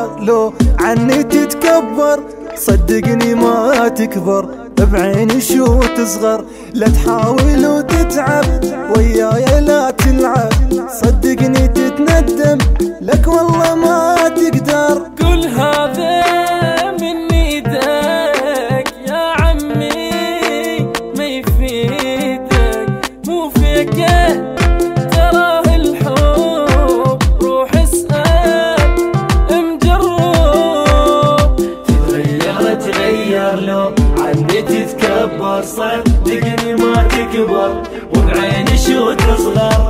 تتغير لو عني تتكبر، صدقني ما تكبر بعيني شو تصغر. لا تحاول وتتعب وياي لا تلعب، صدقني تتندم لك والله ما تقدر. كل هذا من ايدك يا عمي ما يفيدك، مو فيك تراه الحب روح اسأل مجرب. تتغير لو عني تتكبر، صدقني ما تكبر وبعيني شو تصغر.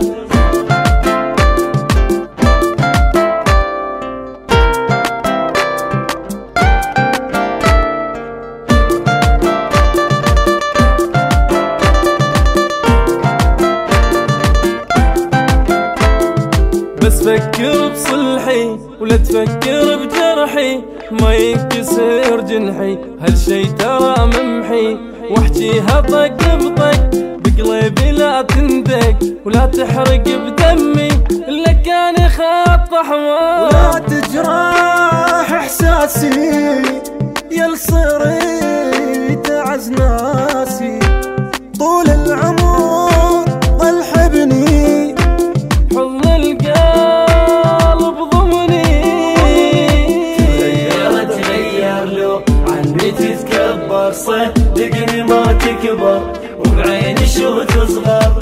بس فكر بصلحي ولا تفكر بجرحي، ما ينكسر جنحي هالشي ترى ممحي. واحجيها طق بطق بقلبي لا تندق، ولا تحرق بدمي الا كان خط احمر. ولا تجرح احساسي يا صريت اعز ناسي، طول العمر ظل حبني حضن القلب ضمني. تغير لو عني تتكبر، صدقني ما تكبر وبعيني شو تصغر.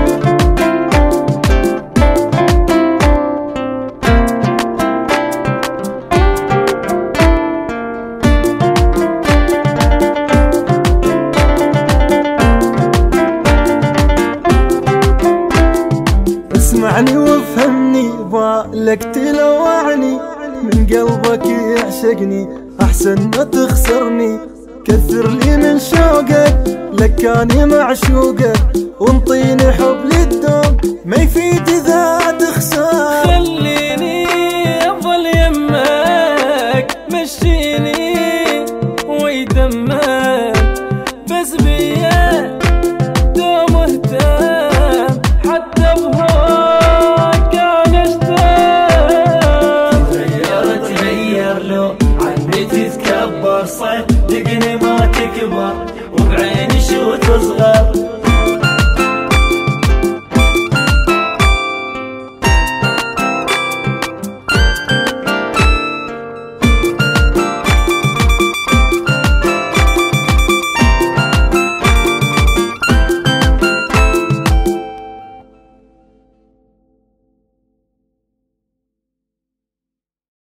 اسمعني وافهمني بالك تلوعني، من قلبك يعشقني احسن ما تخسرني. كثر لي من شوقك لك كاني معشوقك، وانطيني حب للدوم ما يفيد اذا تخسر. خليني افضل يمك مشيني ويدمك، بس بيا دوم اهتم حتى بهواك انا اشتاق. تغير لو عني تتكبر، صدقني ما تكبر وبعيني شو تصغر.